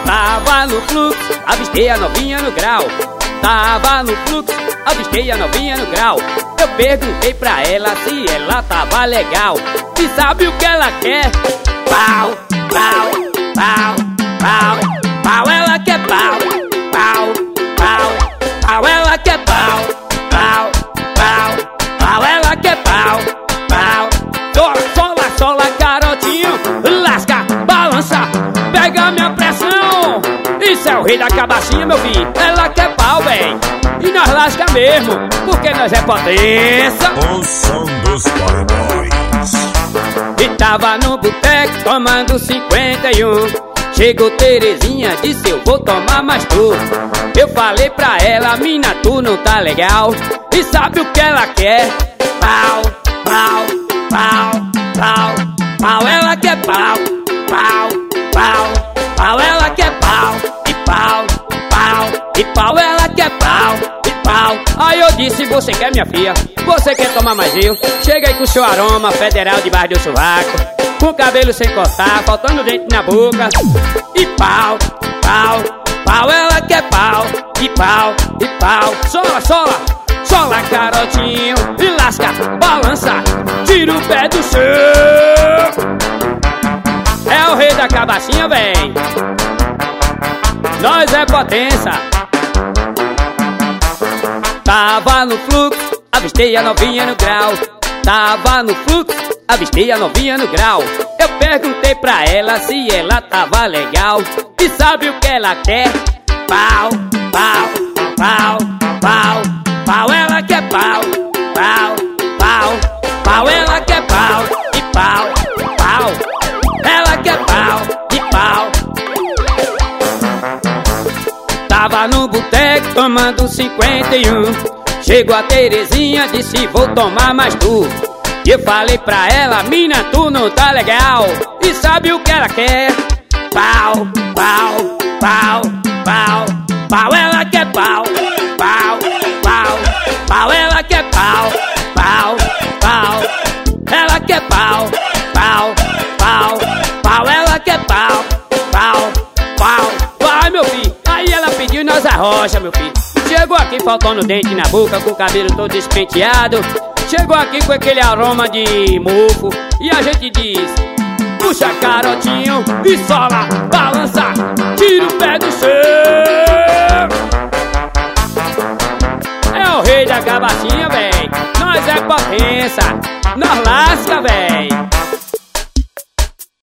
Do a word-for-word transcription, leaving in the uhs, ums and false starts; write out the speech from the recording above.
Tava no fluxo, avistei a novinha no grau. Tava no fluxo, avistei a novinha no grau. Eu perguntei pra ela se ela tava legal. E sabe o que ela quer? Pau, pau, pau, pau. Pau, ela quer pau. Pau, pau, pau, ela quer pau. Pau, pau, pau, ela quer pau. Pau, sola, sola, sola, garotinho. Lasca, balança, pega minha pressão. Isso é o rei da cabacinha, meu filho. Ela quer pau, véi. E nós lasca mesmo, porque nós é potência. O som dos playboys. E tava no boteco tomando cinquenta e um. Chegou Terezinha, disse eu vou tomar mais tu. Eu falei pra ela, mina, tu não tá legal. E sabe o que ela quer? Pau, pau, pau, pau. Pau, ela quer pau. Pau, pau, pau, ela quer pau. E pau, pau, e pau, ela quer pau. E pau. Aí eu disse, você quer, minha filha? Você quer tomar mais eu? Chega aí com o seu aroma federal debaixo do sovaco, com o cabelo sem cortar, faltando dente na boca. E pau, pau, pau, ela quer pau. E pau, e pau, sola, sola, sola, garotinho. E lasca, balança, tira o pé do chão. É o rei da cabacinha, véi. Nós é potência. Tava no fluxo, avistei a novinha no grau. Tava no fluxo, avistei a novinha no grau. Eu perguntei pra ela se ela tava legal. E sabe o que ela quer? Pau, pau, pau, pau. Pau, ela quer pau. Pau, pau, pau, ela quer pau. E pau, pau, ela quer pau. E pau. Tava no boteco tomando cinquenta e um. Chegou a Terezinha, disse vou tomar mais tu. E eu falei pra ela, mina, tu não tá legal. E sabe o que ela quer? Pau, pau, pau, pau. Pau, ela quer pau. Pau, pau, pau, ela quer pau. Pau, pau, ela quer pau. Pau, pau, pau, ela quer pau. Pau, pau, vai, meu filho. Aí ela pediu e nós arrocha, meu filho. Chegou aqui faltando dente na boca, com o cabelo todo despenteado. Chegou aqui com aquele aroma de mofo. E a gente diz, puxa, garotinho, e sola, balança, tira o pé do chão. É o rei da cabacinha, véi. Nós é potência, nós lasca, véi.